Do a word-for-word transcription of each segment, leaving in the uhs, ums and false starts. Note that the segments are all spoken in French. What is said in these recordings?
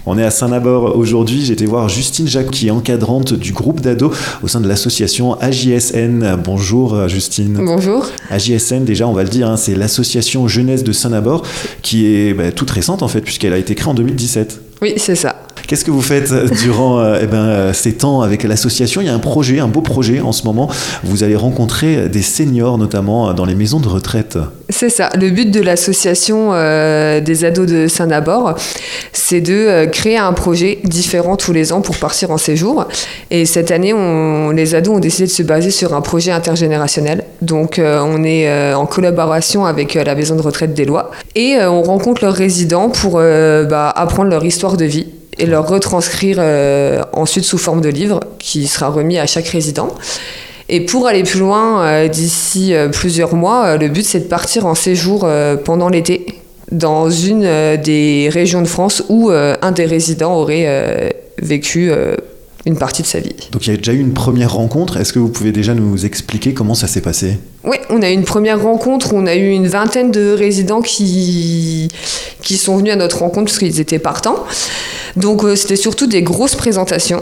On est à Saint-Nabor aujourd'hui. J'ai été voir Justine Jacquot, qui est encadrante du groupe d'ados au sein de l'association A J S N. Bonjour Justine. Bonjour. A J S N, déjà on va le dire, hein, c'est l'association jeunesse de Saint-Nabor qui est bah, toute récente en fait, puisqu'elle a été créée en deux mille dix-sept. Oui, c'est ça. Qu'est-ce que vous faites durant euh, eh ben, euh, ces temps avec l'association ? Il y a un projet, un beau projet en ce moment. Vous allez rencontrer des seniors, notamment dans les maisons de retraite. C'est ça. Le but de l'association euh, des ados de Saint-Nabor, c'est de euh, créer un projet différent tous les ans pour partir en séjour. Et cette année, on, les ados ont décidé de se baser sur un projet intergénérationnel. Donc, euh, on est euh, en collaboration avec euh, la maison de retraite des Lois. Et euh, on rencontre leurs résidents pour euh, bah, apprendre leur histoire de vie et leur retranscrire euh, ensuite sous forme de livre qui sera remis à chaque résident. Et pour aller plus loin, euh, d'ici euh, plusieurs mois, euh, le but c'est de partir en séjour euh, pendant l'été dans une euh, des régions de France où euh, un des résidents aurait euh, vécu euh, une partie de sa vie. Donc il y a déjà eu une première rencontre. Est-ce que vous pouvez déjà nous expliquer comment ça s'est passé ? Oui, on a eu une première rencontre où on a eu une vingtaine de résidents qui, qui sont venus à notre rencontre parce qu'ils étaient partants. Donc euh, c'était surtout des grosses présentations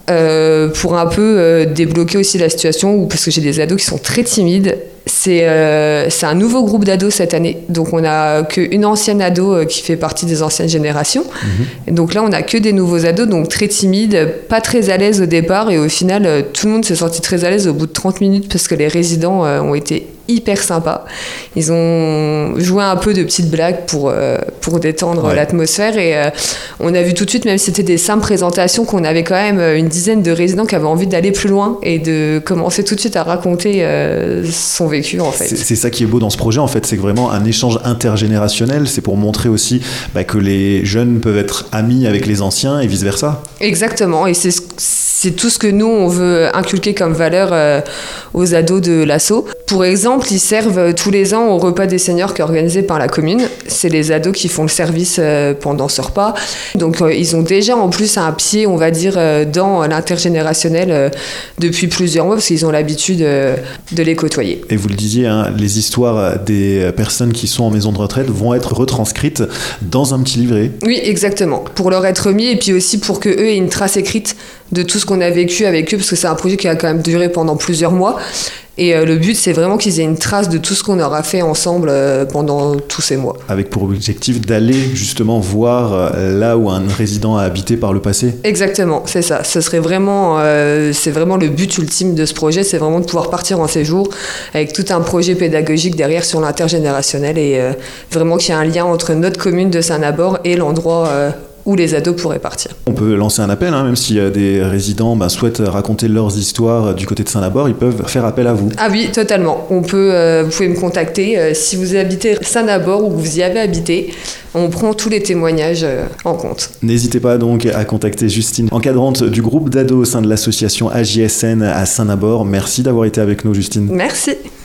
euh, pour un peu euh, débloquer aussi la situation, où, parce que j'ai des ados qui sont très timides. C'est, euh, c'est un nouveau groupe d'ados cette année. Donc on n'a qu'une ancienne ado euh, qui fait partie des anciennes générations. Mmh. Et donc là on n'a que des nouveaux ados, donc très timides, pas très à l'aise au départ. Et au final, euh, tout le monde s'est senti très à l'aise au bout de trente minutes parce que les résidents euh, ont été hyper sympas. Ils ont joué un peu de petites blagues pour, euh, pour détendre ouais. l'atmosphère. Et euh, on a vu tout de suite, même si c'était des simples présentations, qu'on avait quand même une dizaine de résidents qui avaient envie d'aller plus loin et de commencer tout de suite à raconter euh, son vécu, en fait. C'est, c'est ça qui est beau dans ce projet, en fait. C'est vraiment un échange intergénérationnel. C'est pour montrer aussi bah, que les jeunes peuvent être amis avec les anciens et vice-versa. Exactement. Et c'est, c'est tout ce que nous, on veut inculquer comme valeur euh, aux ados de l'asso. Pour exemple, ils servent tous les ans au repas des seniors qui est organisé par la commune. C'est les ados qui font le service pendant ce repas. Donc, euh, ils ont déjà en plus un pied, on va dire, dans l'intergénérationnel euh, depuis plusieurs mois parce qu'ils ont l'habitude euh, de les côtoyer. Et vous le disiez, hein, les histoires des personnes qui sont en maison de retraite vont être retranscrites dans un petit livret. Oui, exactement. Pour leur être remis et puis aussi pour qu'eux aient une trace écrite de tout ce qu'on a vécu avec eux parce que c'est un projet qui a quand même duré pendant plusieurs mois. Et euh, le but, c'est vraiment qu'ils aient une trace de tout ce qu'on aura fait ensemble euh, pendant tous ces mois. Avec pour objectif d'aller justement voir euh, là où un résident a habité par le passé. Exactement, c'est ça. Ce serait vraiment, euh, c'est vraiment le but ultime de ce projet, c'est vraiment de pouvoir partir en séjour avec tout un projet pédagogique derrière sur l'intergénérationnel et euh, vraiment qu'il y ait un lien entre notre commune de Saint-Nabor et l'endroit euh, où les ados pourraient partir. On peut lancer un appel, hein, même si euh, des résidents bah, souhaitent raconter leurs histoires du côté de Saint-Nabor, ils peuvent faire appel à vous. Ah oui, totalement. On peut, euh, vous pouvez me contacter. Euh, si vous habitez Saint-Nabor ou que vous y avez habité, on prend tous les témoignages euh, en compte. N'hésitez pas donc à contacter Justine, encadrante du groupe d'ados au sein de l'association A J S N à Saint-Nabor. Merci d'avoir été avec nous, Justine. Merci.